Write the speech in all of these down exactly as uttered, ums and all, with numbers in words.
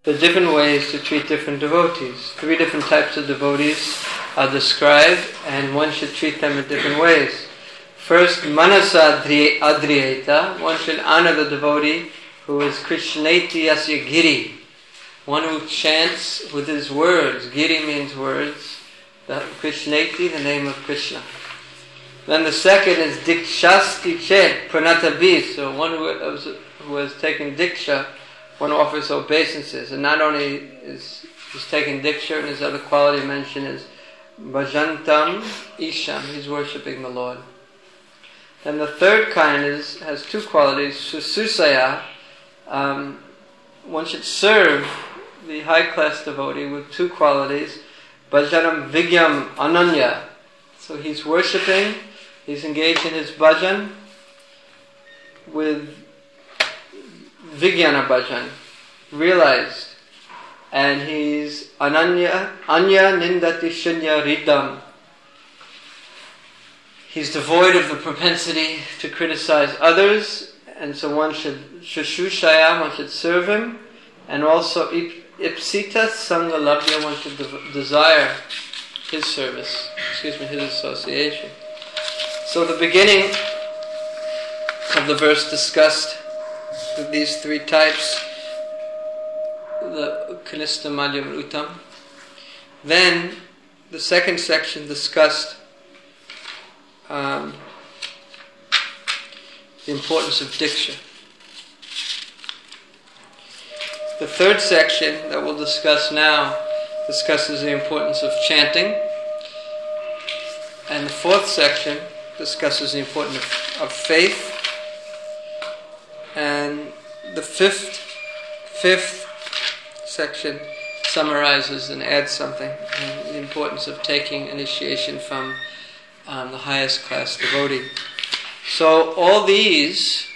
the different ways to treat different devotees. Three different types of devotees are described, and one should treat them in different ways. First, manasa adriyeta, one should honor the devotee who is Krishneti yasya giri, one who chants with his words. Giri means words. The Krishneti, the name of Krishna. Then the second is dikshasti chet pranatabi, so one who has, who has taken diksha, one who offers obeisances, and not only is he's taking diksha, and his other quality mentioned is bhajantam isham, he's worshipping the Lord. And the third kind is has two qualities, sususaya, um, one should serve the high-class devotee with two qualities, bhajanam vigyam ananya, so he's worshipping, he's engaged in his bhajan with Vijnana bhajan, realized, and he's ananya, anya nindati shunya ridam. He's devoid of the propensity to criticize others, and so one should shushushaya, one should serve him, and also ipsita sangha labhya, one should de- desire his service, excuse me, his association. So the beginning of the verse discussed these three types, the Kanista, Madhyam, and Uttam. Then the second section discussed um, the importance of Diksha. The third section that we'll discuss now discusses the importance of chanting. And the fourth section discusses the importance of, of faith. And the fifth fifth section summarizes and adds something, and the importance of taking initiation from um, the highest class devotee. So all these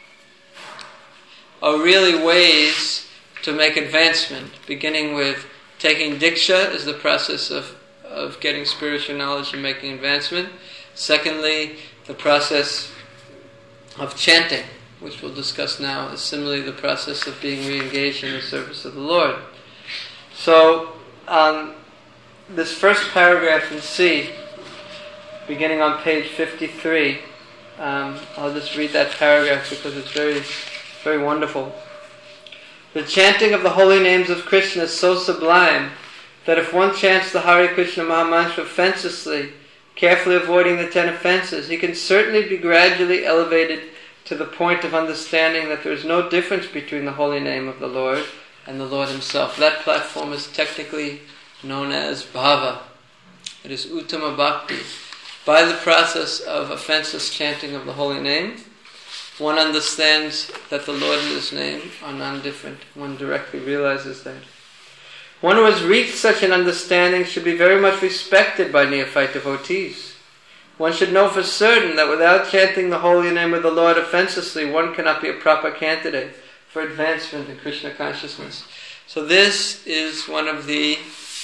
are really ways to make advancement, beginning with taking diksha is the process of, of getting spiritual knowledge and making advancement. Secondly, the process of chanting, which we'll discuss now, is similarly the process of being re-engaged in the service of the Lord. So, um, this first paragraph in C, beginning on page fifty-three, um, I'll just read that paragraph because it's very, very wonderful. The chanting of the holy names of Krishna is so sublime that if one chants the Hare Krishna Mahamantra offenselessly, carefully avoiding the ten offenses, he can certainly be gradually elevated to the point of understanding that there is no difference between the holy name of the Lord and the Lord Himself. That platform is technically known as bhava. It is uttama bhakti. By the process of offenseless chanting of the holy name, one understands that the Lord and His name are non-different. One directly realizes that. One who has reached such an understanding should be very much respected by neophyte devotees. One should know for certain that without chanting the holy name of the Lord offenselessly, one cannot be a proper candidate for advancement in Krishna consciousness. So this is one of the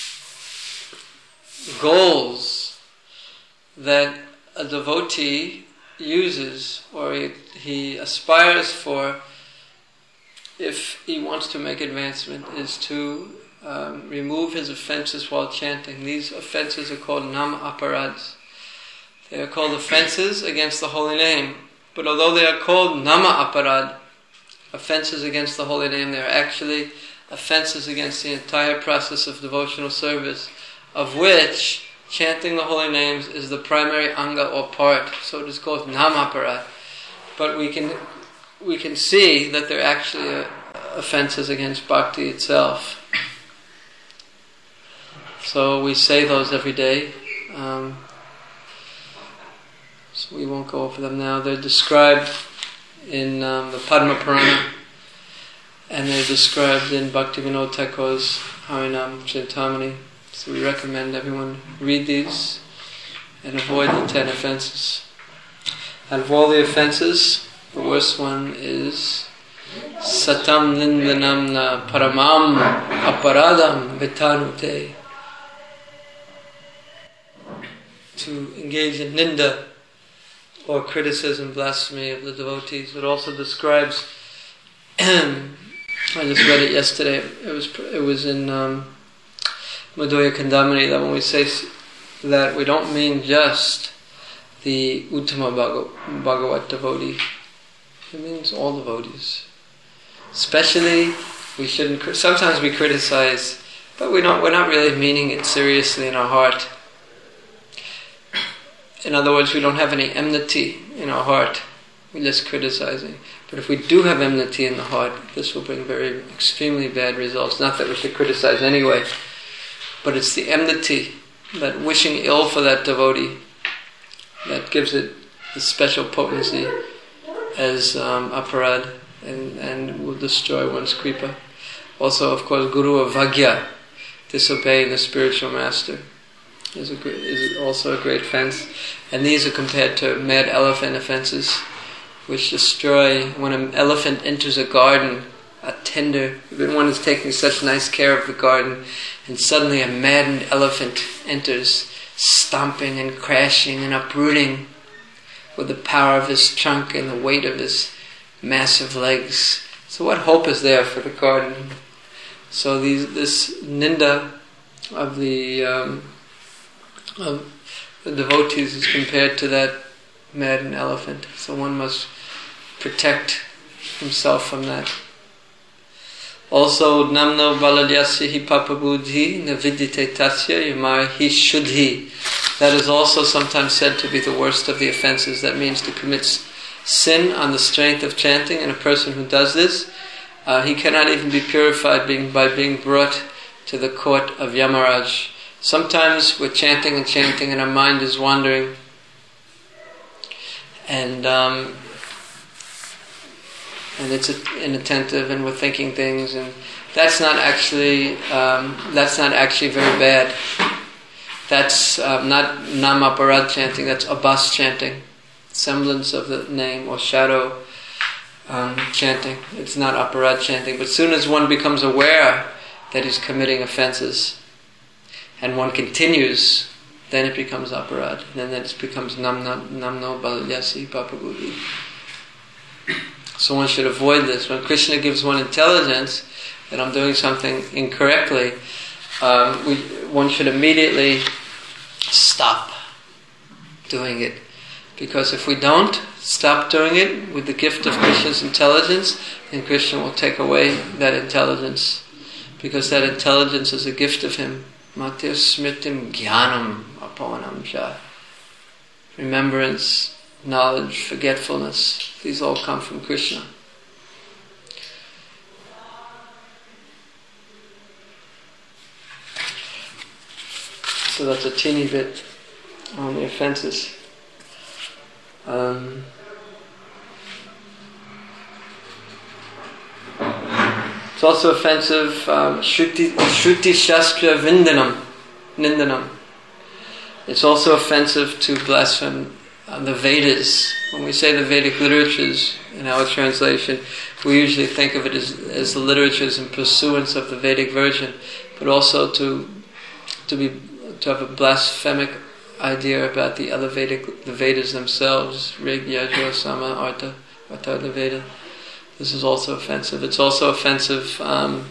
goals that a devotee uses, or he, he aspires for, if he wants to make advancement, is to um, remove his offenses while chanting. These offenses are called nama aparads. They are called offenses against the holy name. But although they are called nama aparad, offenses against the holy name, they are actually offenses against the entire process of devotional service, of which chanting the holy names is the primary anga or part. So it is called nama aparad. But we can we can see that they're actually uh, offenses against bhakti itself. So we say those every day. Um, so we won't go over them now. They're described in um, the Padma Purana, and they're described in Bhaktivinoda Thakur's Harinam Chintamani. So we recommend everyone read these and avoid the ten offenses. Out of all the offenses, the worst one is Satam Nindanam na Paramam Aparadam Vitanute. To engage in ninda, or criticism, blasphemy of the devotees. It also describes I just read it yesterday. It was it was in um, Madhurya Kandamani that when we say that, we don't mean just the Uttama Bhagavat devotee. It means all devotees. Especially, we shouldn't. Sometimes we criticize, but we're not. We're not really meaning it seriously in our heart. In other words, we don't have any enmity in our heart. We're just criticizing. But if we do have enmity in the heart, this will bring very extremely bad results. Not that we should criticize anyway, but it's the enmity, that wishing ill for that devotee, that gives it the special potency as um, aparad, and, and will destroy one's kripa. Also, of course, guru avagya, disobeying the spiritual master, is, a great, is also a great offense. And these are compared to mad elephant offenses, which destroy. When an elephant enters a garden, a tender, when one is taking such nice care of the garden, and suddenly a maddened elephant enters, stomping and crashing and uprooting with the power of his trunk and the weight of his massive legs. So what hope is there for the garden? So these, this ninda of the um, of the devotees is compared to that maddened elephant. So one must protect himself from that. Also, namno baladyasya hi papabuddhi navidite tasya yamar hi shuddhi. That is also sometimes said to be the worst of the offenses. That means to commit sin on the strength of chanting, and a person who does this, uh, he cannot even be purified being, by being brought to the court of Yamaraj. Sometimes we're chanting and chanting and our mind is wandering, and um, and it's inattentive, and we're thinking things, and that's not actually um, that's not actually very bad. That's uh, not namaparad chanting. That's abas chanting, semblance of the name or shadow um, chanting. It's not aparad chanting. But as soon as one becomes aware that he's committing offenses, and one continues, then it becomes aparad. And then it becomes namno namno baladyasi papabuddhi. So one should avoid this. When Krishna gives one intelligence that I'm doing something incorrectly, um, we, one should immediately stop doing it. Because if we don't stop doing it with the gift of Krishna's intelligence, then Krishna will take away that intelligence. Because that intelligence is a gift of him. Matir smritim jnanam apavanam cha. Remembrance, knowledge, forgetfulness. These all come from Krishna. So that's a teeny bit on the offenses. Um, it's also offensive, um, Shruti, Shruti Shastra Vindanam, Nindanam. It's also offensive to blaspheme uh, the Vedas. When we say the Vedic literatures in our translation, we usually think of it as, as the literatures in pursuance of the Vedic version, but also to to be to have a blasphemic idea about the other Vedic, the Vedas themselves, Rig, Yajur, Sama, Artha, Artha, the Veda. This is also offensive. It's also offensive um,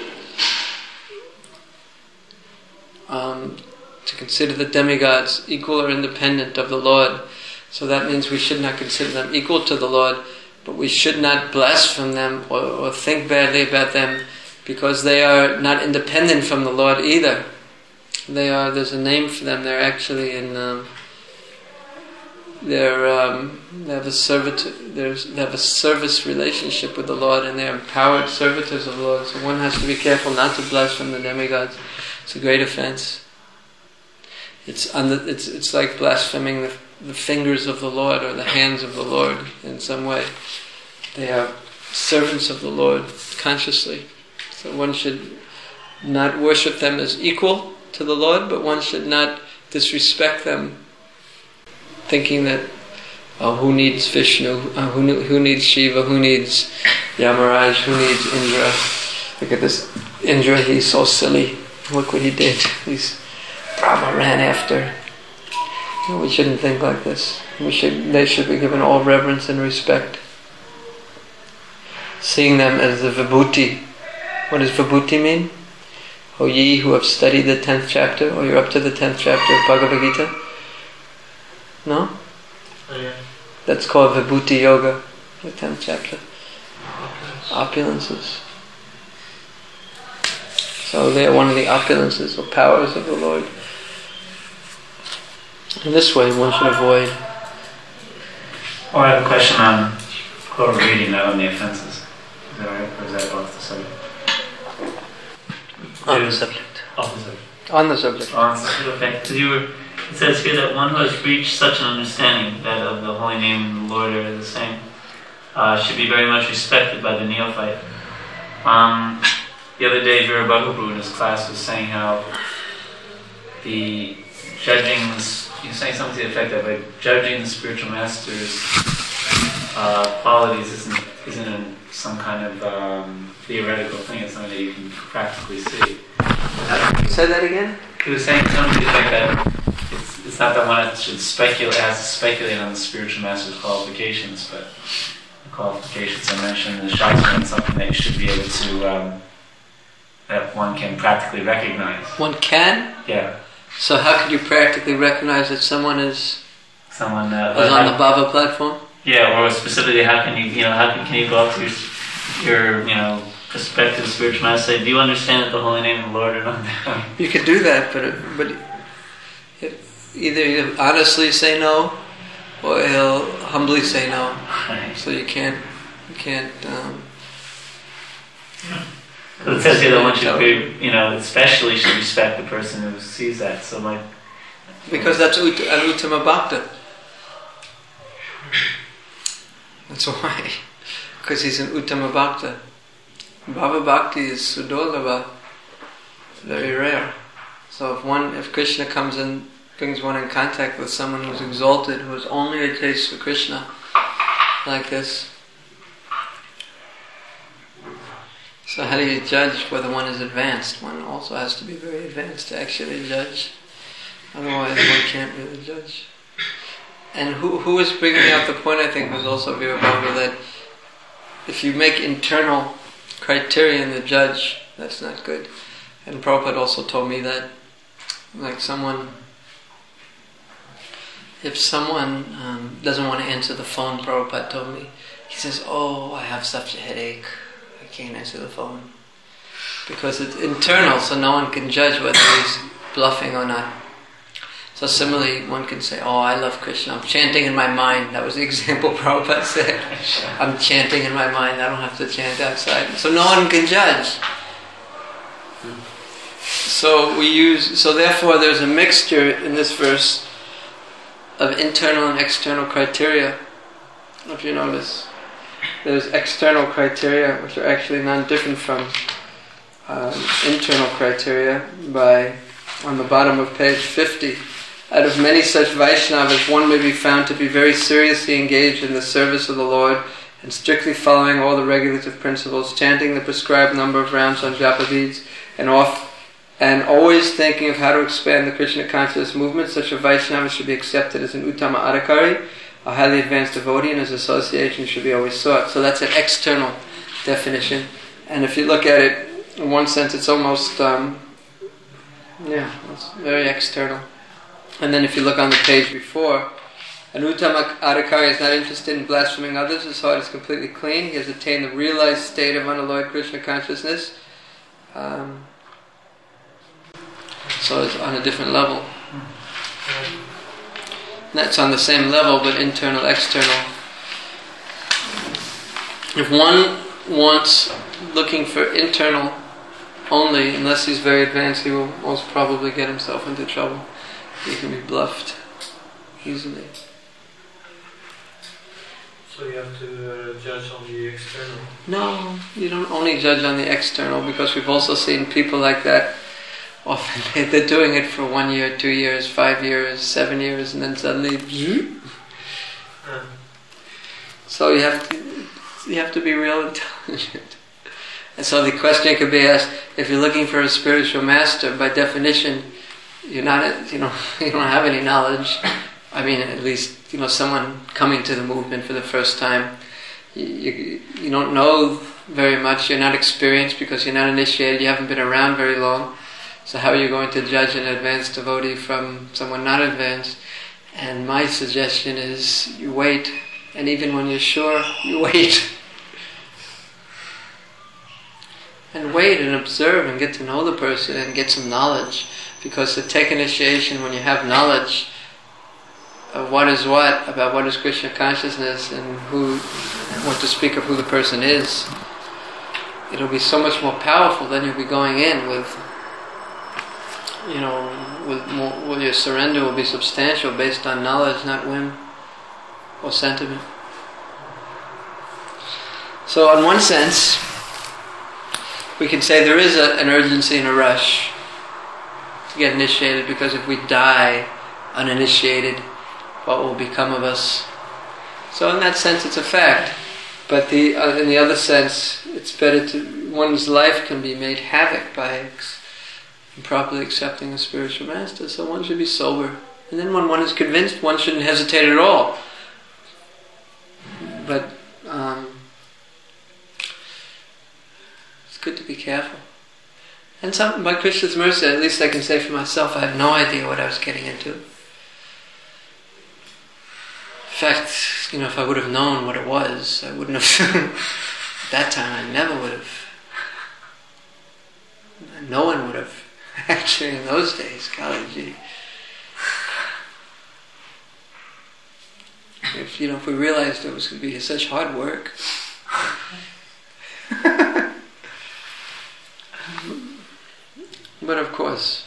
um, to consider the demigods equal or independent of the Lord. So that means we should not consider them equal to the Lord, but we should not blaspheme them or, or think badly about them, because they are not independent from the Lord either. They are. There's a name for them. They're actually in. Um, they're. Um, they have a servit. There's. They have a service relationship with the Lord, and they're empowered servitors of the Lord. So one has to be careful not to blaspheme the demigods. It's a great offense. It's under. It's. It's like blaspheming the, the fingers of the Lord or the hands of the Lord in some way. They are servants of the Lord consciously. So one should not worship them as equal to the Lord, but one should not disrespect them, thinking that, oh, who needs Vishnu, uh, who, who needs Shiva, who needs Yamaraj, who needs Indra? Look at this Indra, he's so silly. Look what he did. He's Brahma ran after. You know, we shouldn't think like this. We should. They should be given all reverence and respect, seeing them as the vibhuti What does vibhuti mean? O ye who have studied the tenth chapter, or you're up to the tenth chapter of Bhagavad Gita? No? Oh, yeah. That's called vibhuti yoga, the tenth chapter. Opulences. So they are one of the opulences or powers of the Lord. In this way, one should avoid. Oh, I have a question on what we're reading now on the offenses. Is that right? Or is that off the subject? On the subject. Off the subject. On the subject. On the subject. Okay. Because you were. It says here that one who has reached such an understanding that of the holy name and the Lord are the same uh, should be very much respected by the neophyte. Um, the other day, Vera Bhagavapu in his class was saying how the judging, he was saying something to the effect that by judging the spiritual master's uh, qualities isn't, isn't a, some kind of um, theoretical thing, it's something that you can practically see. Say that again? He was saying something to the effect that it's, it's not that one should speculate, has to speculate on the spiritual master's qualifications, but the qualifications I mentioned in the Shastra is something that you should be able to, um, that one can practically recognize. One can? Yeah. So how could you practically recognize that someone is, Someone uh, is on the Bhava platform? Yeah, or specifically, how can you, you know, how can, can you go up to your, your, you know, prospective spiritual master and say, do you understand that the holy name of the Lord or not? You could do that, but it, but it, either you honestly say no, or he'll humbly say no. Right. So you can't, you can't. Um, It says here that one should be, you know, especially should respect the person who sees that. So, like, because that's ut- an uttama bhakta. That's why, because he's an uttama bhakta. Bhava bhakti is sudolabha, very rare. So if one, if Krishna comes and brings one in contact with someone who's exalted, who has only a taste for Krishna, like this. So how do you judge whether one is advanced? One also has to be very advanced to actually judge. Otherwise one can't really judge. And who who was bringing out the point, I think, was also Virabhava, that if you make internal criteria in the judge, that's not good. And Prabhupada also told me that, like someone, if someone um, doesn't want to answer the phone, Prabhupada told me, he says, oh, I have such a headache, I can't answer the phone. Because it's internal, so no one can judge whether he's bluffing or not. So similarly, one can say, oh, I love Krishna, I'm chanting in my mind. That was the example Prabhupada said. I'm chanting in my mind, I don't have to chant outside. So no one can judge. So we use, so therefore there's a mixture in this verse of internal and external criteria. If you notice, there's external criteria which are actually non-different from um, internal criteria. By on the bottom of page fifty, out of many such Vaishnavas, one may be found to be very seriously engaged in the service of the Lord and strictly following all the regulative principles, chanting the prescribed number of rounds on japa beads, and off. And always thinking of how to expand the Krishna consciousness movement. Such a Vaishnava should be accepted as an Uttama Adhikari, a highly advanced devotee, and his association should be always sought. So that's an external definition. And if you look at it, in one sense, it's almost, um, yeah, it's very external. And then if you look on the page before, an Uttama Adhikari is not interested in blaspheming others. His heart is completely clean. He has attained the realized state of unalloyed Krishna consciousness. Um, So it's on a different level. That's on the same level, but internal, external. If one wants looking for internal only, unless he's very advanced, he will most probably get himself into trouble. He can be bluffed easily. So you have to uh, judge on the external? No, you don't only judge on the external, because we've also seen people like that. Often they're doing it for one year, two years, five years, seven years, and then suddenly, uh. so you have to you have to be real intelligent. And so the question could be asked: if you're looking for a spiritual master, by definition, you're not you know you don't have any knowledge. I mean, at least you know someone coming to the movement for the first time, you you, you don't know very much. You're not experienced because you're not initiated. You haven't been around very long. So how are you going to judge an advanced devotee from someone not advanced? And my suggestion is you wait. And even when you're sure, you wait. And wait and observe and get to know the person and get some knowledge. Because to take initiation when you have knowledge of what is what, about what is Krishna consciousness and who, what to speak of who the person is, it'll be so much more powerful than you'll be going in with, you know, with more, well, your surrender will be substantial based on knowledge, not whim or sentiment. So in one sense, we can say there is a, an urgency and a rush to get initiated, because if we die uninitiated, what will become of us? So in that sense it's a fact. But the uh, in the other sense, it's better to, one's life can be made havoc by ex- improperly accepting a spiritual master, so one should be sober. And then when one is convinced, one shouldn't hesitate at all. But um, it's good to be careful. And some, by Krishna's mercy, at least I can say for myself, I had no idea what I was getting into. In fact, you know, if I would have known what it was, I wouldn't have. At that time, I never would have. No one would have. Actually, in those days, golly gee. If you know, if we realized it was going to be such hard work. But of course,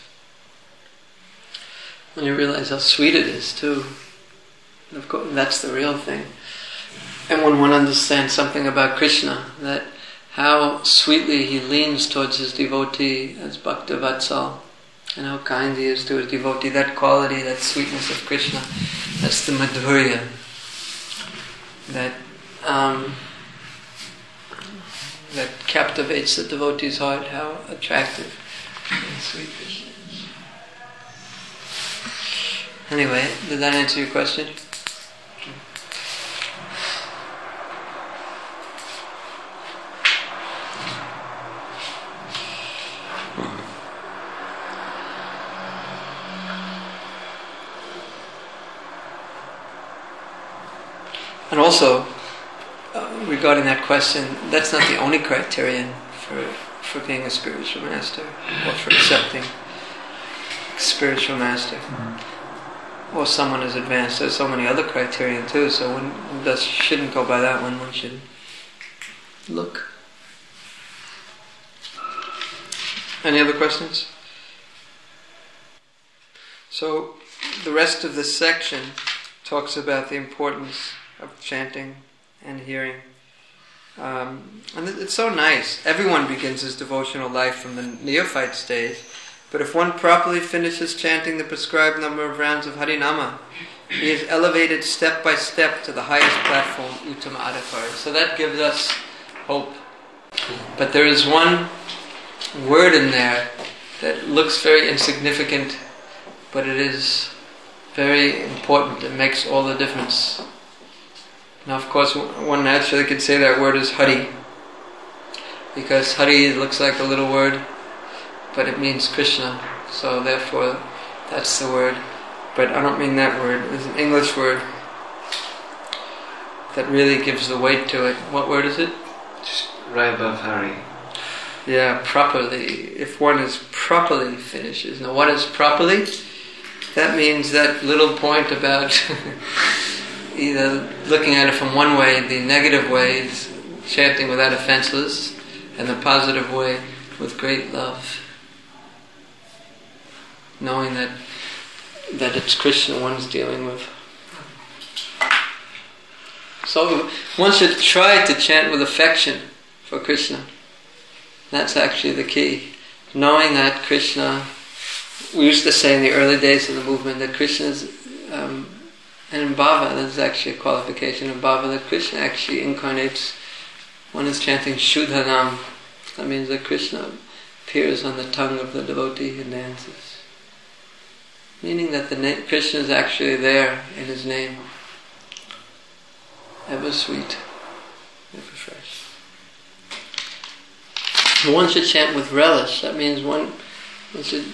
when you realize how sweet it is too. Of course, that's the real thing. And when one understands something about Krishna, that how sweetly he leans towards his devotee as Bhakta Vatsal, and how kind he is to his devotee, that quality, that sweetness of Krishna, that's the madhurya that um, that captivates the devotee's heart. How attractive and sweet Krishna is. Anyway, did that answer your question? And also, uh, regarding that question, that's not the only criterion for for being a spiritual master or for accepting a spiritual master. Mm-hmm. Or someone is advanced. There's so many other criterion too, so one, one does, shouldn't go by that one, one should look. Any other questions? So, the rest of this section talks about the importance of chanting and hearing. Um, and it's so nice. Everyone begins his devotional life from the neophyte stage, but if one properly finishes chanting the prescribed number of rounds of Harinama, he is elevated step by step to the highest platform, Uttama Adhikari. So that gives us hope. But there is one word in there that looks very insignificant, but it is very important. It makes all the difference. Now, of course, one naturally could say that word is Hari, because Hari looks like a little word, but it means Krishna, so therefore that's the word. But I don't mean that word. It's an English word that really gives the weight to it. What word is it? Just right above Hari. Yeah, properly. If one is properly finishes. Now, what is properly? That means that little point about either looking at it from one way, the negative way is chanting without offenses, and the positive way with great love. Knowing that that it's Krishna one's dealing with. So one should try to chant with affection for Krishna. That's actually the key. Knowing that Krishna, we used to say in the early days of the movement that Krishna is, um, and in Bhava, there's actually a qualification in Bhava that Krishna actually incarnates. One is chanting Shuddhanam. That means that Krishna appears on the tongue of the devotee and dances. Meaning that the na- Krishna is actually there in his name. Ever sweet, ever fresh. one should chant with relish. That means one, one should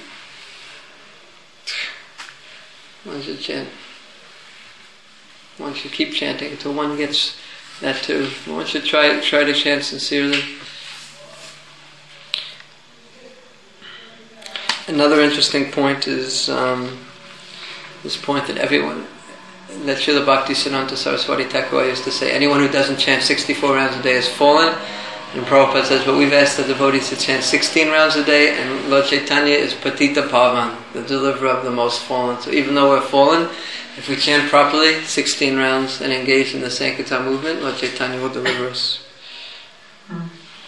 one should chant. One should keep chanting until one gets that too. One should try try to chant sincerely. Another interesting point is um, this point that everyone, that Srila Bhaktisiddhanta Saraswati Thakur used to say, anyone who doesn't chant sixty-four rounds a day is fallen. And Prabhupada says, but we've asked the devotees to chant sixteen rounds a day, and Lord Chaitanya is Patita Pavan, the deliverer of the most fallen. So even though we're fallen, if we chant properly, sixteen rounds, and engage in the Sankirtan movement, Lord Chaitanya will deliver us. Mm.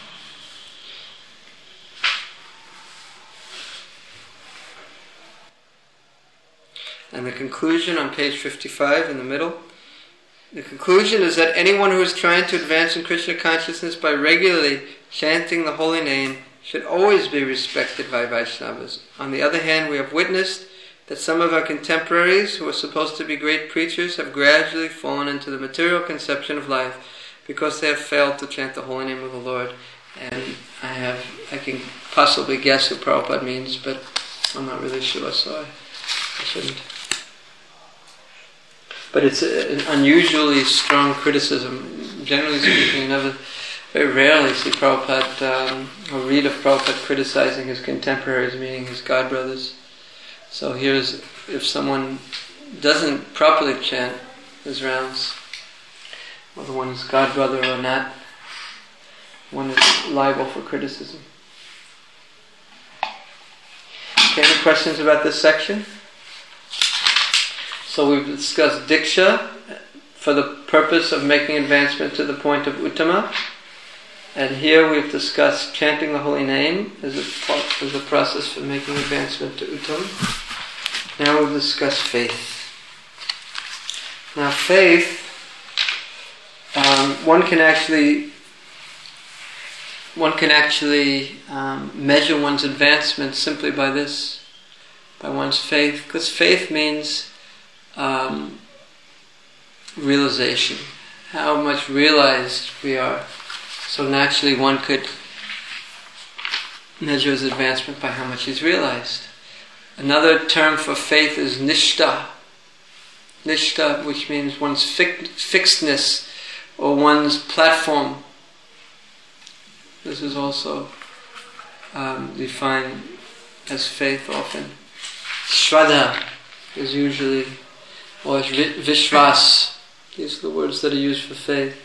And the conclusion on page fifty-five in the middle. The conclusion is that anyone who is trying to advance in Krishna consciousness by regularly chanting the holy name should always be respected by Vaishnavas. On the other hand, we have witnessed that some of our contemporaries, who are supposed to be great preachers, have gradually fallen into the material conception of life because they have failed to chant the holy name of the Lord. And I have, I can possibly guess who Prabhupada means, but I'm not really sure, so I, I shouldn't. But it's a, an unusually strong criticism. Generally speaking, you never, very rarely see Prabhupada um, or read of Prabhupada criticizing his contemporaries, meaning his godbrothers. So here's, if someone doesn't properly chant his rounds, whether one is godbrother or not, one is liable for criticism. Okay, any questions about this section? So we've discussed Diksha for the purpose of making advancement to the point of Uttama. And here we've discussed chanting the holy name as a, as a process for making advancement to Uttama. Now we'll discuss faith. Now faith, um, one can actually one can actually um, measure one's advancement simply by this, by one's faith. Because faith means Um, realization, how much realized we are. So naturally one could measure his advancement by how much he's realized. Another term for faith is nishta. Nishta, which means one's fi- fixedness or one's platform. This is also um, defined as faith often. Shraddha is usually, or Vishwas. These are the words that are used for faith.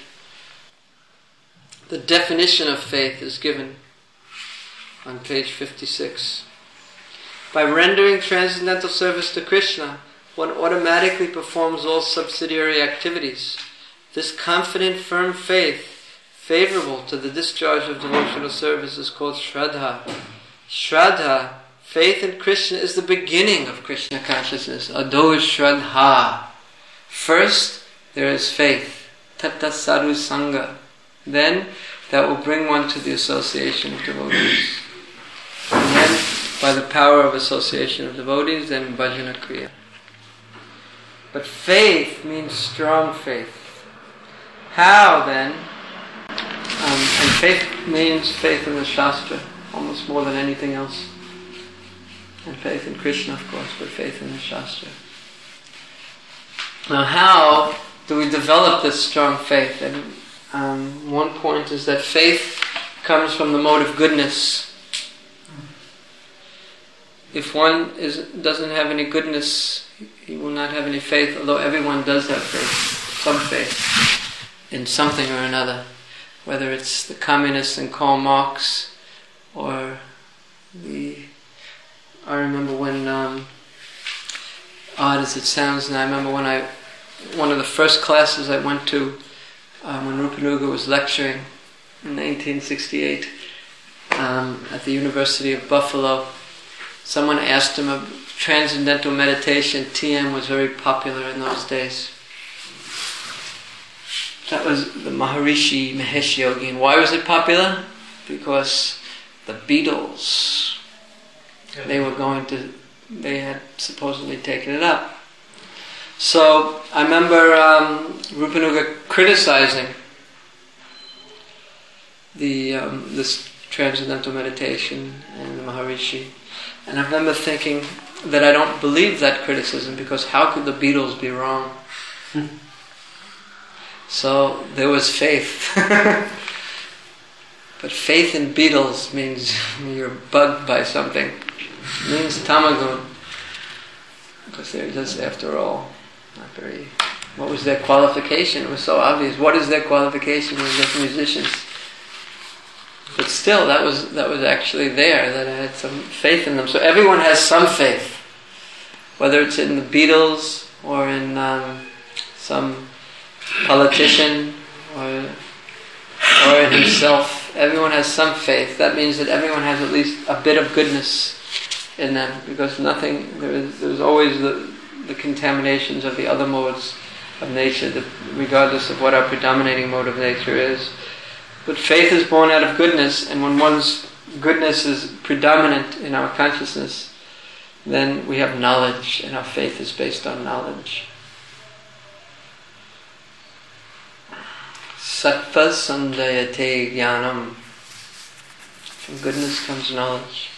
The definition of faith is given on page fifty-six. By rendering transcendental service to Krishna, one automatically performs all subsidiary activities. This confident, firm faith, favorable to the discharge of devotional service, is called Shraddha. Shraddha, faith in Krishna, is the beginning of Krishna consciousness. Ado Shraddha. First, there is faith. Tata sadhu sangha. Then, that will bring one to the association of devotees. And then, by the power of association of devotees, then bhajana kriya. But faith means strong faith. How then? Um, and faith means faith in the Shastra, almost more than anything else. And faith in Krishna, of course, but faith in the Shastra. Now, how do we develop this strong faith? And um, one point is that faith comes from the mode of goodness. If one is doesn't have any goodness, he will not have any faith, although everyone does have faith, some faith, in something or another. Whether it's the communists and Karl Marx, or the... I remember when, um, odd as it sounds now, I remember when I, one of the first classes I went to, um, when Rupanuga was lecturing in nineteen sixty-eight um, at the University of Buffalo, someone asked him about transcendental meditation. T M was very popular in those days. That was the Maharishi Mahesh Yogi. And why was it popular? Because the Beatles, they were going to, they had supposedly taken it up. So I remember um, Rupanuga criticizing the um, this Transcendental Meditation and the Maharishi. And I remember thinking that I don't believe that criticism because how could the Beatles be wrong? So there was faith. But faith in Beatles means you're bugged by something. It means tamagun. Because they're just, after all, not very... What was their qualification? It was so obvious. What is their qualification? They were just musicians. But still, that was that was actually there, that I had some faith in them. So everyone has some faith. Whether it's in the Beatles, or in um, some politician, or, or in himself. Everyone has some faith. That means that everyone has at least a bit of goodness in them. Because nothing, there is, there's always the, the contaminations of the other modes of nature, that regardless of what our predominating mode of nature is. But faith is born out of goodness, and when one's goodness is predominant in our consciousness, then we have knowledge, and our faith is based on knowledge. Sattva sandayate jnanam. From goodness comes knowledge.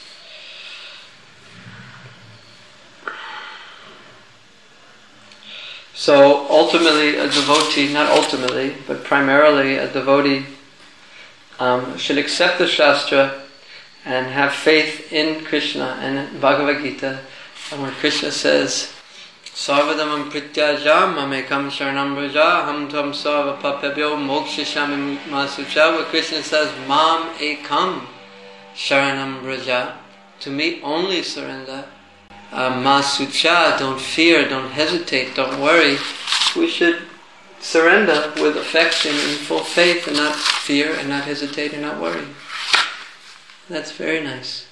So ultimately a devotee, not ultimately, but primarily a devotee um, should accept the Shastra and have faith in Krishna and in Bhagavad Gita. And when Krishna says, Sarvadamam prityaja mamekam sharanam braja ham tam sarva papabhyo mokshishami masucha, where Krishna says, Mam ekam sharanam braja, to me only surrender. Uh, masucha, don't fear, don't hesitate, don't worry. We should surrender with affection and full faith, and not fear and not hesitate and not worry. That's very nice.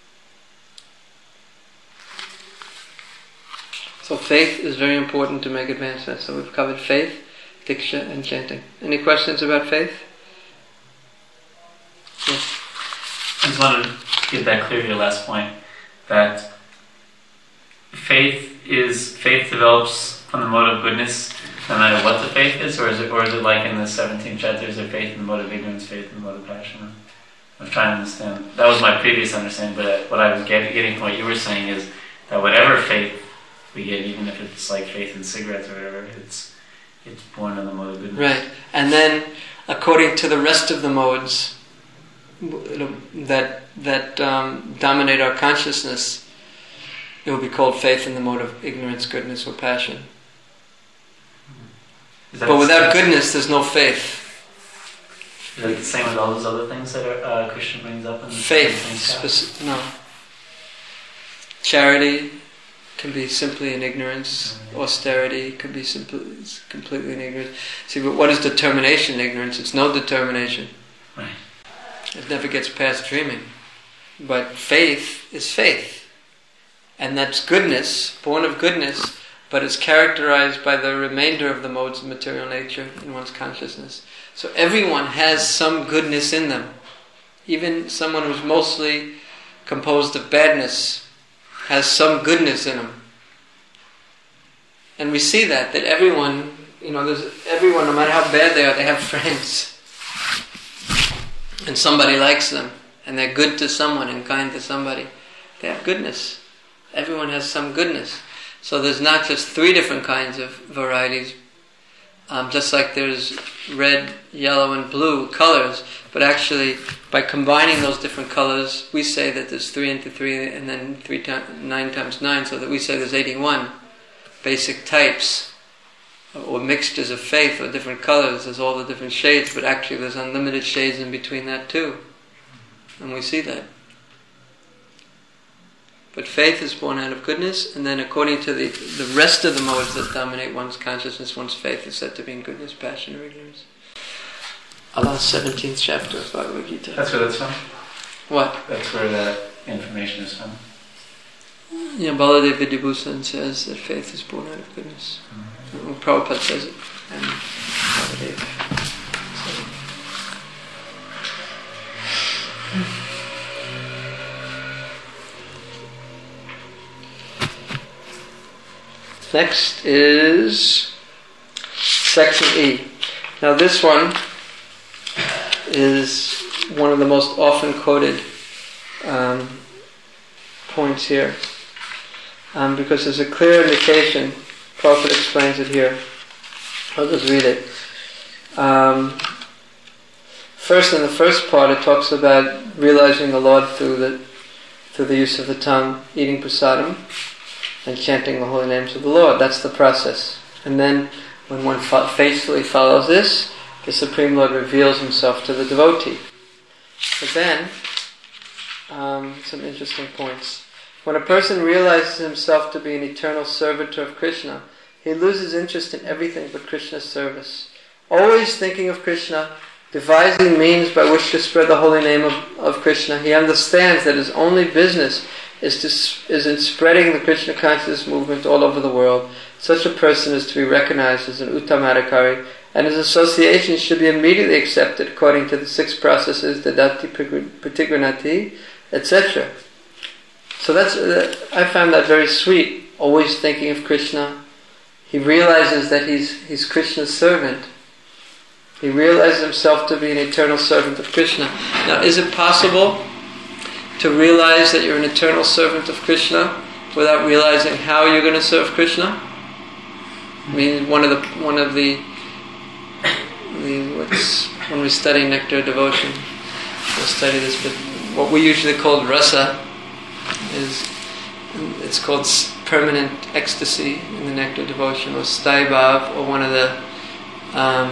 So faith is very important to make advancement. So we've covered faith, diksha and chanting. Any questions about faith? Yes. I just wanted to get that clear, your last point, that faith is faith develops from the mode of goodness no matter what the faith is, or is it or is it like in the seventeenth chapter, is there faith in the mode of ignorance, faith in the mode of passion? I was trying to understand. That was my previous understanding, but what I was get, getting from what you were saying is that whatever faith we get, even if it's like faith in cigarettes or whatever, it's it's born in the mode of goodness. Right. And then according to the rest of the modes that that um, dominate our consciousness, it will be called faith in the mode of ignorance, goodness, or passion. But without goodness, there's no faith. Is that the same with all those other things that are, uh, Krishna brings up? In the faith, speci- no. Charity can be simply in ignorance. Mm-hmm. Austerity could be simply, completely in ignorance. See, but what is determination in ignorance? It's no determination. Right. It never gets past dreaming. But faith is faith. And that's goodness, born of goodness, but it's characterized by the remainder of the modes of material nature in one's consciousness. So everyone has some goodness in them. Even someone who's mostly composed of badness has some goodness in them. And we see that, that everyone, you know, there's everyone, no matter how bad they are, they have friends. And somebody likes them. And they're good to someone and kind to somebody. They have goodness. Everyone has some goodness. So there's not just three different kinds of varieties, um, just like there's red, yellow, and blue colors, but actually by combining those different colors, we say that there's three into three, and then three times nine times nine, so that we say there's eighty-one basic types or mixtures of faith or different colors. There's all the different shades, but actually there's unlimited shades in between that too, and we see that. But faith is born out of goodness, and then according to the, the rest of the modes that dominate one's consciousness, one's faith is said to be in goodness, passion, or ignorance. Allah's seventeenth chapter of Bhagavad Gita. That's where that's from? What? That's where that information is from. Yeah, Baladev Vidyabhusan says that faith is born out of goodness. Mm-hmm. Prabhupada says it, and Baladev says it. Next is section E. Now this one is one of the most often quoted um, points here, um, because there's a clear indication. Prabhupada explains it here. I'll just read it. Um, first, in the first part, it talks about realizing the Lord through the through the use of the tongue, eating prasadam, and chanting the holy names of the Lord. That's the process. And then, when one faithfully follows this, the Supreme Lord reveals Himself to the devotee. But then, um, some interesting points. When a person realizes himself to be an eternal servitor of Krishna, he loses interest in everything but Krishna's service. Always thinking of Krishna, devising means by which to spread the holy name of, of Krishna, he understands that his only business is to is in spreading the Krishna consciousness movement all over the world. Such a person is to be recognized as an Uttamadhikari, and his association should be immediately accepted according to the six processes, Dadati, Pratigranati, et cetera. So that's uh, I found that very sweet. Always thinking of Krishna. He realizes that he's he's Krishna's servant. He realizes himself to be an eternal servant of Krishna. Now, is it possible to realize that you're an eternal servant of Krishna without realizing how you're going to serve Krishna? I mean, one of the one of the, the what's when we study nectar devotion, we'll study this. But what we usually call rasa is it's called permanent ecstasy in the nectar devotion, or sthai bhav, or one of the um,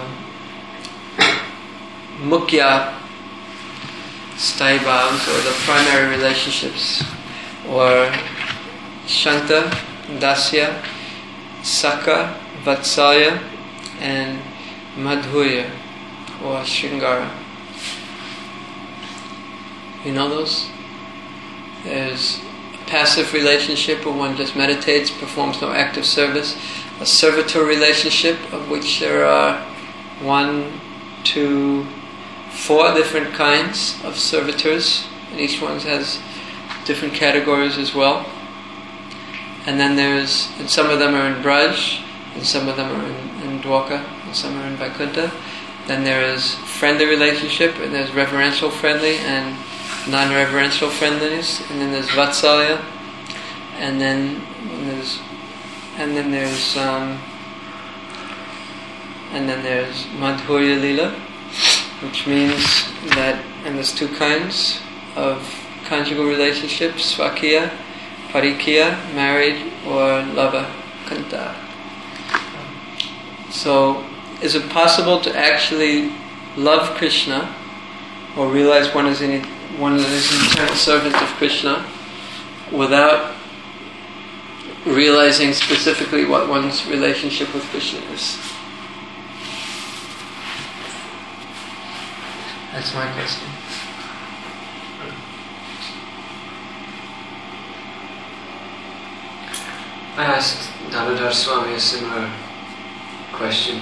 mukhya sthai bhavs, or the primary relationships, or shanta, dasya, sakha, vatsalya, and madhurya, or shringara. You know those? There's a passive relationship where one just meditates, performs no active service. A servitor relationship, of which there are one, two, four different kinds of servitors, and each one has different categories as well. And then there's, and some of them are in Braj, and some of them are in, in Dwarka, and some are in Vaikuntha. Then there is friendly relationship, and there's reverential friendly, and non-reverential friendliness, and then there's Vatsalya, and then and there's and then there's um, and then there's Madhurya Lila, which means that, and there's two kinds of conjugal relationships: Swakiya, Parikiya, married, or Lava Kanta. So, is it possible to actually love Krishna, or realize one is in one is an eternal servant of Krishna, without realizing specifically what one's relationship with Krishna is? That's my question. I asked Damodar Swami a similar question.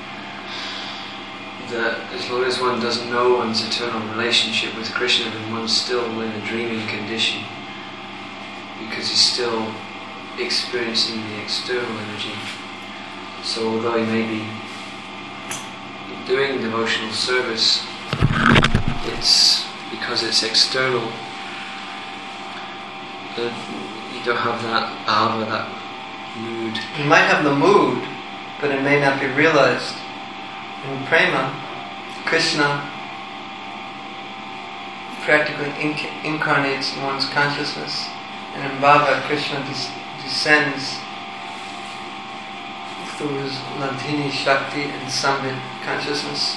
That as long as one doesn't know one's eternal relationship with Krishna, then one's still in a dreaming condition, because he's still experiencing the external energy. So although he may be doing devotional service, it's because it's external that you don't have that bhava, that mood. You might have the mood, but it may not be realized. In prema, Krishna practically inc- incarnates in one's consciousness, and in bhava, Krishna des- descends through his Nandini Shakti and Sambit consciousness.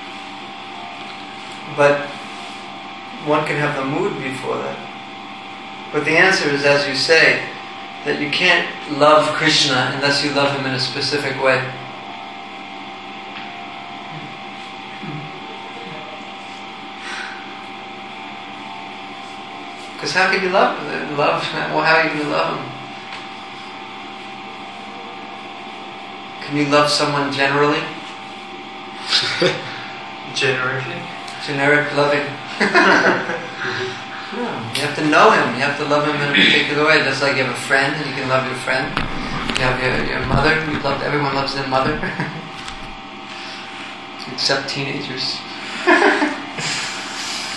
But one can have the mood before that. But the answer is, as you say, that you can't love Krishna unless you love him in a specific way. Because how can you love him? Love? Well, how are you going to love him? Can you love someone generally? Generically? Generic loving. No, you have to know him. You have to love him in a particular way. Just like you have a friend, and you can love your friend. You have your, your mother. You love, everyone loves their mother. Except teenagers.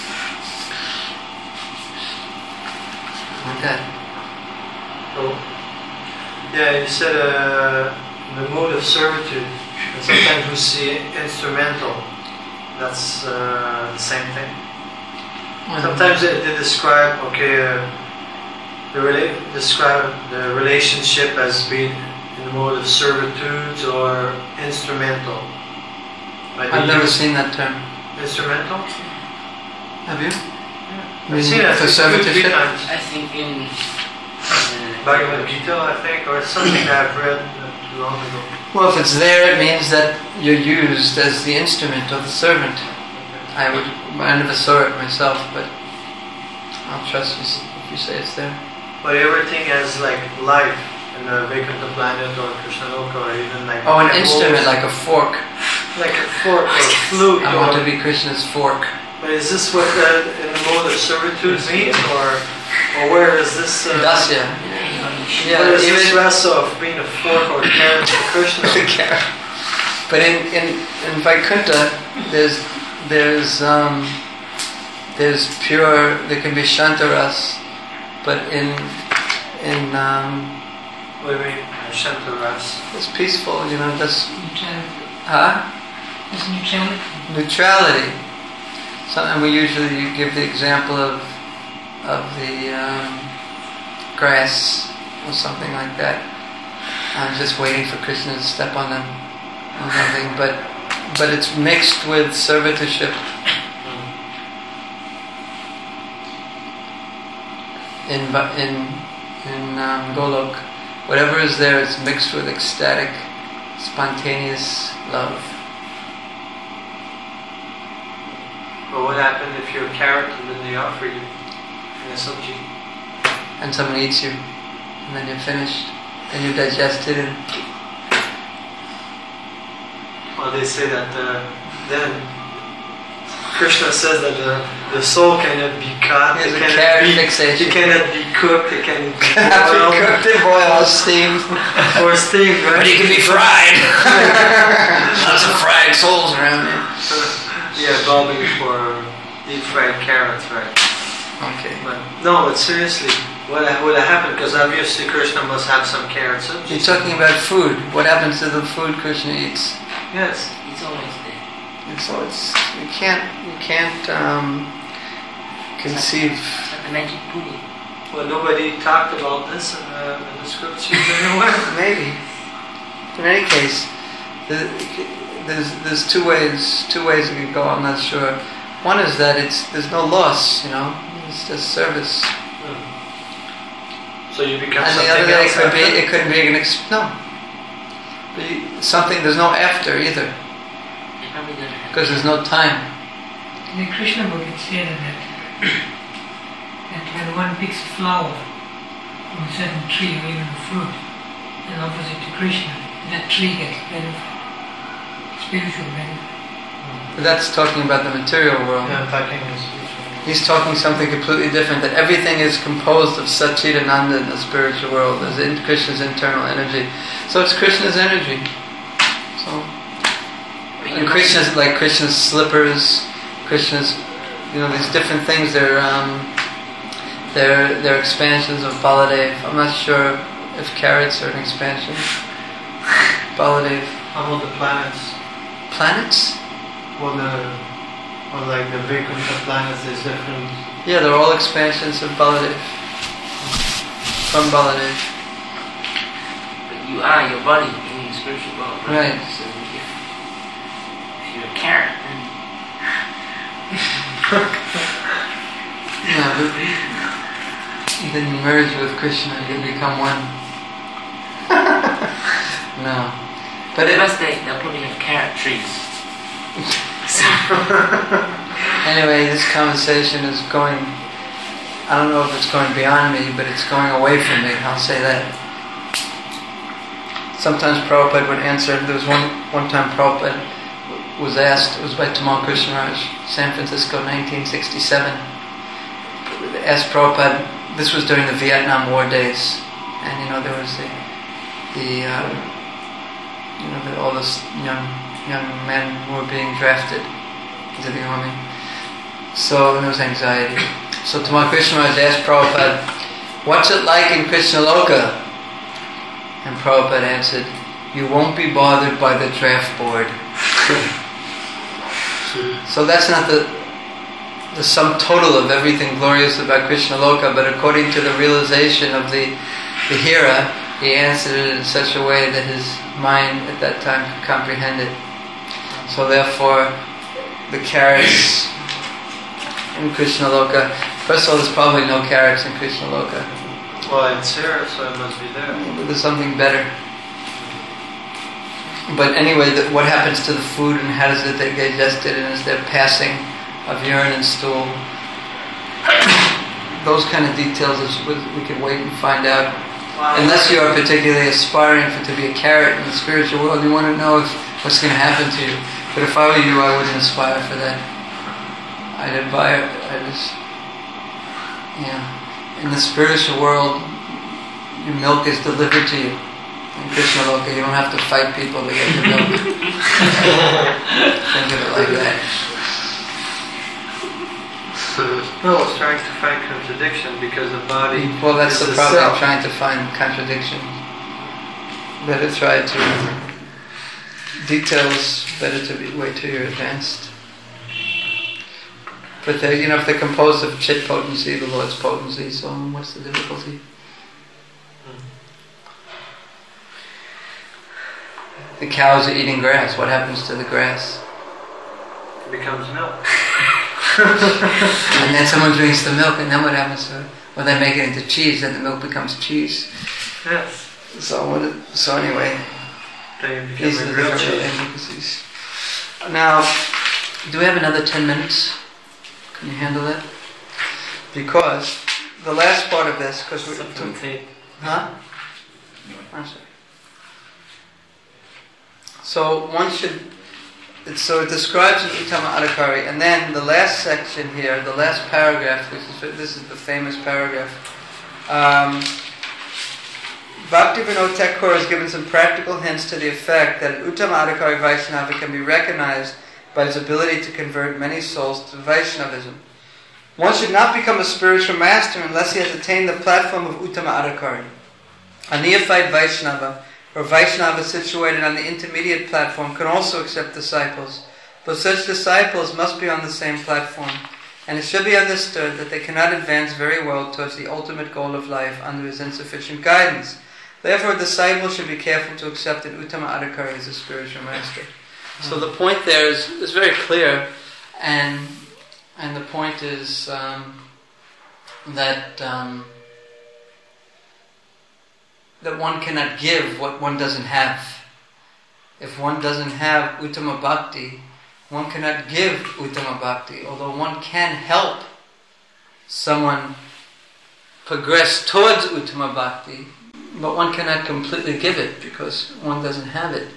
like that. Oh. Yeah, you said uh, the mode of servitude. And sometimes we see instrumental. That's uh, the same thing. Mm-hmm. Sometimes they, they describe, okay, uh, the rela- describe the relationship as being in the mode of servitude or instrumental. Like I've they never use seen that term. instrumental. Have you? I've seen it For two, three servitorship? times. I think in Bhagavad Gita, I think, or something that I've read not long ago. Well, if it's there, it means that you're used as the instrument or the servant. I would. I never saw it myself, but I'll trust you if you say it's there. But everything has like life in the Vaikuntha planet or Krishnaloka or even like Oh, an animals, instrument like a fork. like a fork or a flute. I or, want to be Krishna's fork. But is this what uh, in the mode of servitude means, or or where is this? Uh, Dasya. Yeah, where is this rasa of being a fork or carrot for Krishna? But in, in, in Vaikuntha, there's there's um, there's pure. There can be Shantaras, but in in um, What do you mean, Shantaras? it's peaceful. You know, that's Neutrality. huh? It's neutrality. Neutrality. So, and we usually give the example of of the um, grass or something like that. I'm just waiting for Krishna to step on them or something, but but it's mixed with servitorship. In in in um, Golok, whatever is there is mixed with ecstatic, spontaneous love. But what happened if you're a carrot and then they offer you in a sabji? And someone eats you, and then you're finished, then you've digested it. Well, they say that uh, then Krishna says that the, the soul cannot be cut, He has it a cannot carrot be, fixation. it cannot be cooked, it cannot be After boiled, cooked and boiled, steamed. or steamed, right? But it can be fried. Lots of fried souls around here. Yeah, bobbing for deep fried carrots, right? Okay. But no, but seriously, what would have happened? Because obviously Krishna must have some carrots. You're talking about food. What happens to the food Krishna eats? Yes. it's always there. And so it's you can't you can't um, conceive. It's like the magic pudding. Well, nobody talked about this in the, in the scriptures anywhere. Maybe. In any case, the, there's there's two ways two ways it could go. I'm not sure. One is that it's there's no loss. You know, it's just service. So you become And the something other day it else could be after? it could be an ex- no. Be something there's no after either They probably don't have because there's no time. In the Krishna book it said that, that when one picks a flower from a certain tree or even a fruit and offers it to Krishna, that tree gets benefit, spiritual benefit. But that's talking about the material world. Yeah, talking is He's talking something completely different, that everything is composed of Satchidananda in the spiritual world, as in Krishna's internal energy. So it's Krishna's energy. So, and Krishna's, like Krishna's slippers, Krishna's, you know, these different things, they're, um, they're, they're expansions of Baladev. I'm not sure if carrots are an expansion. Baladev. How about the planets? Planets? Well, the or like the Vaikuntha planets, there's different. Yeah, they're all expansions of Baladev. From Baladev. But you are your body in the spiritual world, right? Right. So if, if you're a carrot, then Yeah, but then you merge with Krishna, you become one. No. But they it, must they, they'll probably have carrot trees. anyway, this conversation is going, I don't know if it's going beyond me, but it's going away from me, I'll say that. Sometimes Prabhupada would answer, there was one, one time Prabhupada was asked, it was by Tamal Krishnaraj, San Francisco, nineteen sixty-seven, asked Prabhupada, this was during the Vietnam War days, and you know, there was the, the uh, you know, the, all those young young men who were being drafted into the army. So there was anxiety. So Tamal Krishnaraj asked Prabhupada, what's it like in Krishnaloka? And Prabhupada answered, you won't be bothered by the draft board. So that's not the, the sum total of everything glorious about Krishnaloka, but according to the realization of the, the hearer, he answered it in such a way that his mind at that time could comprehend it. So therefore, the carrots in Krishnaloka, first of all, there's probably no carrots in Krishnaloka. Well, it's here, so it must be there. But there's something better. But anyway, the, what happens to the food and how does it get digested, and is there passing of urine and stool? Those kind of details is, we can wait and find out. Wow. Unless you are particularly aspiring for to be a carrot in the spiritual world, you want to know if, what's going to happen to you. But if I were you, I wouldn't aspire for that. I'd admire, I just, yeah. In the spiritual world, your milk is delivered to you. In Krishnaloka, you don't have to fight people to get your milk. Think of it like that. No, it's trying to find contradiction because the body. Well, that's the is problem. self. Trying to find contradiction. Better try to details. Better to be wait till you're advanced. But they, you know, if they're composed of chit potency, the Lord's potency. So what's the difficulty? The cows are eating grass. What happens to the grass? It becomes milk. And then someone drinks the milk, and then what happens to it? Well, they make it into cheese, and the milk becomes cheese. Yes. So what? It, so anyway, They become these are a the grilled different cheese. intricacies. Now, do we have another ten minutes? Can you handle that? Because the last part of this, because we're Something to, tape. huh? I'm sorry. So one should. It, so it describes an Uttama Adhikari, and then the last section here, the last paragraph, which is this is the famous paragraph. Um, Bhaktivinoda Thakur has given some practical hints to the effect that an Uttama Adhikari Vaishnava can be recognized by his ability to convert many souls to Vaishnavism. One should not become a spiritual master unless he has attained the platform of Uttama Adhikari. A neophyte Vaishnava, or Vaishnava situated on the intermediate platform, can also accept disciples, but such disciples must be on the same platform, and it should be understood that they cannot advance very well towards the ultimate goal of life under his insufficient guidance. Therefore, a disciple should be careful to accept an Uttama Adhikari as a spiritual master. So the point there is, is very clear, and and the point is um, that um, that one cannot give what one doesn't have. If one doesn't have Uttama Bhakti, one cannot give Uttama Bhakti, although one can help someone progress towards Uttama Bhakti, but one cannot completely give it because one doesn't have it.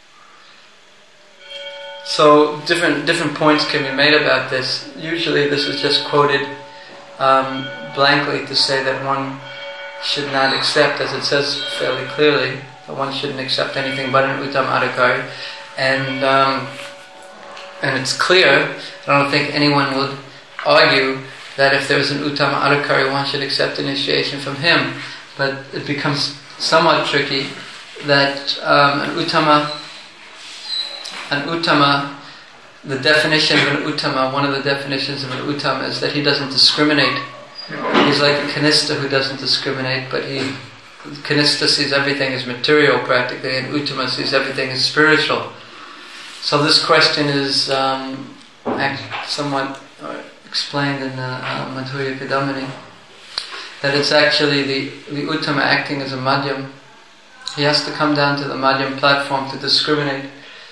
So different different points can be made about this. Usually this is just quoted um, blankly to say that one should not accept, as it says fairly clearly, that one shouldn't accept anything but an Uttama Adhikari. And um, and it's clear, I don't think anyone would argue that if there's an Uttama Adhikari, one should accept initiation from him. But it becomes somewhat tricky that um, an Uttama An Uttama, the definition of an Uttama, one of the definitions of an Uttama is that he doesn't discriminate. He's like a Kanista who doesn't discriminate, but he, Kanista sees everything as material practically, and Uttama sees everything as spiritual. So this question is um, somewhat explained in the uh, Madhurya Kadamini, that it's actually the, the Uttama acting as a Madhyam. He has to come down to the Madhyam platform to discriminate.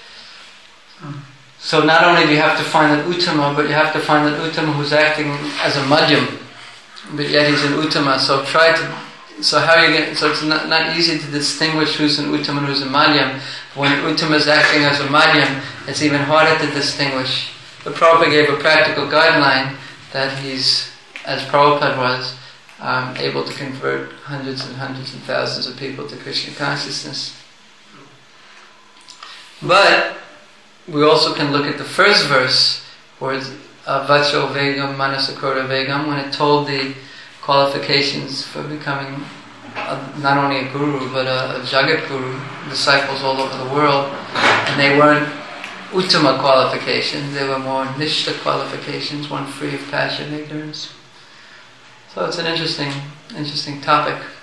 So not only do you have to find an Uttama, but you have to find an Uttama who's acting as a Madhyam, but yet he's an Uttama. So try to. So how are you going? So it's not, not easy to distinguish who's an Uttama and who's a Madhyam. When an Uttama is acting as a Madhyam, it's even harder to distinguish. The Prabhupada gave a practical guideline that he's, as Prabhupada was, um, able to convert hundreds and hundreds and thousands of people to Krishna consciousness. But we also can look at the first verse, where it's uh, Vacho Vegam Manasakura Vegam, when it told the qualifications for becoming a, not only a guru but a, a Jagat Guru, disciples all over the world, and they weren't Uttama qualifications, they were more Nishta qualifications, one free of passion, ignorance. So it's an interesting, interesting topic.